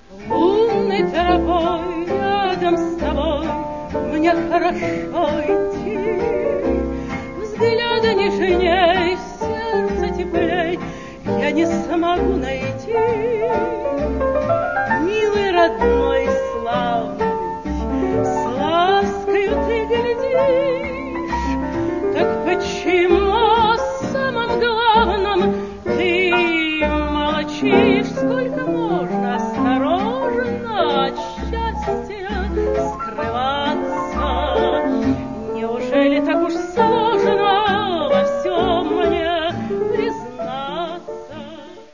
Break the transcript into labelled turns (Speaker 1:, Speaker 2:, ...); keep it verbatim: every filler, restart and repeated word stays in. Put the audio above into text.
Speaker 1: Лунной тропой рядом с тобой мне хорошо идти. Взгляда нежней, сердце теплей я не смогу найти. Милый, родной, славный, с ласкою ты гляди.